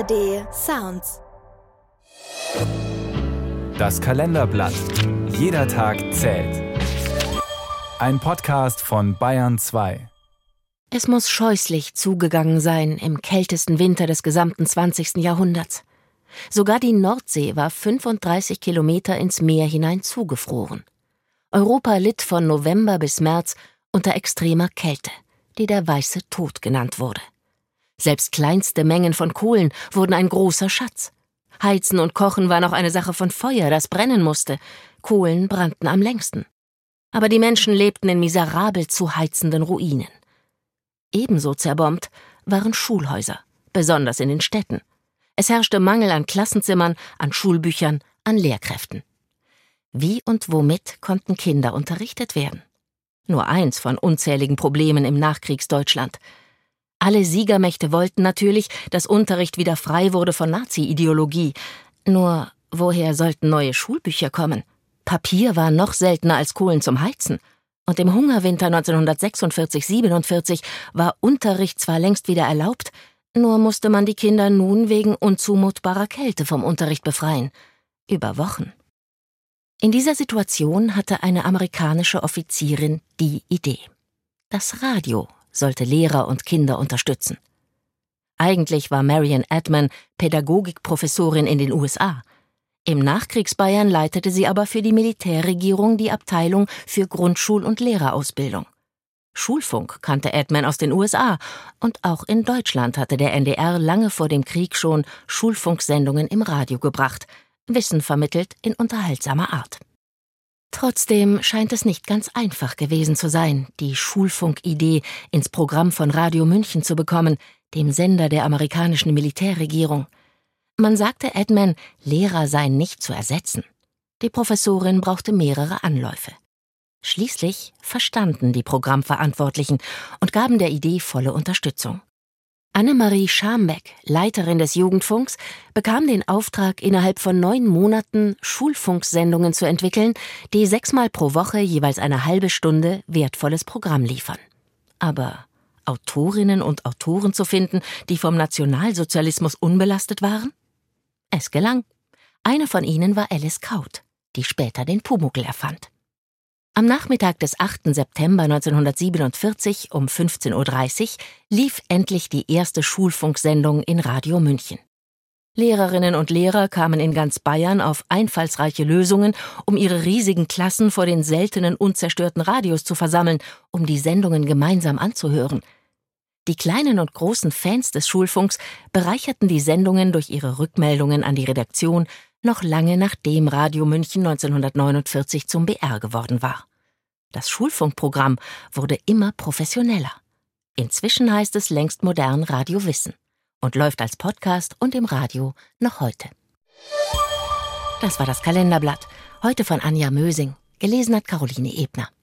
ARD Sounds. Das Kalenderblatt. Jeder Tag zählt. Ein Podcast von Bayern 2. Es muss scheußlich zugegangen sein im kältesten Winter des gesamten 20. Jahrhunderts. Sogar die Nordsee war 35 Kilometer ins Meer hinein zugefroren. Europa litt von November bis März unter extremer Kälte, die der weiße Tod genannt wurde. Selbst kleinste Mengen von Kohlen wurden ein großer Schatz. Heizen und Kochen war noch eine Sache von Feuer, das brennen musste. Kohlen brannten am längsten. Aber die Menschen lebten in miserabel zu heizenden Ruinen. Ebenso zerbombt waren Schulhäuser, besonders in den Städten. Es herrschte Mangel an Klassenzimmern, an Schulbüchern, an Lehrkräften. Wie und womit konnten Kinder unterrichtet werden? Nur eins von unzähligen Problemen im Nachkriegsdeutschland. Alle Siegermächte wollten natürlich, dass Unterricht wieder frei wurde von Nazi-Ideologie. Nur woher sollten neue Schulbücher kommen? Papier war noch seltener als Kohlen zum Heizen. Und im Hungerwinter 1946/47 war Unterricht zwar längst wieder erlaubt, nur musste man die Kinder nun wegen unzumutbarer Kälte vom Unterricht befreien. Über Wochen. In dieser Situation hatte eine amerikanische Offizierin die Idee. Das Radio sollte Lehrer und Kinder unterstützen. Eigentlich war Marian Edman Pädagogikprofessorin in den USA. Im Nachkriegsbayern leitete sie aber für die Militärregierung die Abteilung für Grundschul- und Lehrerausbildung. Schulfunk kannte Edman aus den USA und auch in Deutschland hatte der NDR lange vor dem Krieg schon Schulfunksendungen im Radio gebracht, Wissen vermittelt in unterhaltsamer Art. Trotzdem scheint es nicht ganz einfach gewesen zu sein, die Schulfunkidee ins Programm von Radio München zu bekommen, dem Sender der amerikanischen Militärregierung. Man sagte Edman, Lehrer seien nicht zu ersetzen. Die Professorin brauchte mehrere Anläufe. Schließlich verstanden die Programmverantwortlichen und gaben der Idee volle Unterstützung. Annemarie Schambeck, Leiterin des Jugendfunks, bekam den Auftrag, innerhalb von 9 Monaten Schulfunksendungen zu entwickeln, die 6-mal pro Woche jeweils eine halbe Stunde wertvolles Programm liefern. Aber Autorinnen und Autoren zu finden, die vom Nationalsozialismus unbelastet waren? Es gelang. Eine von ihnen war Alice Kaut, die später den Pumuckl erfand. Am Nachmittag des 8. September 1947 um 15:30 Uhr lief endlich die erste Schulfunksendung in Radio München. Lehrerinnen und Lehrer kamen in ganz Bayern auf einfallsreiche Lösungen, um ihre riesigen Klassen vor den seltenen unzerstörten Radios zu versammeln, um die Sendungen gemeinsam anzuhören. Die kleinen und großen Fans des Schulfunks bereicherten die Sendungen durch ihre Rückmeldungen an die Redaktion, noch lange nachdem Radio München 1949 zum BR geworden war. Das Schulfunkprogramm wurde immer professioneller. Inzwischen heißt es längst modern Radio Wissen und läuft als Podcast und im Radio noch heute. Das war das Kalenderblatt, heute von Anja Mösing, gelesen hat Caroline Ebner.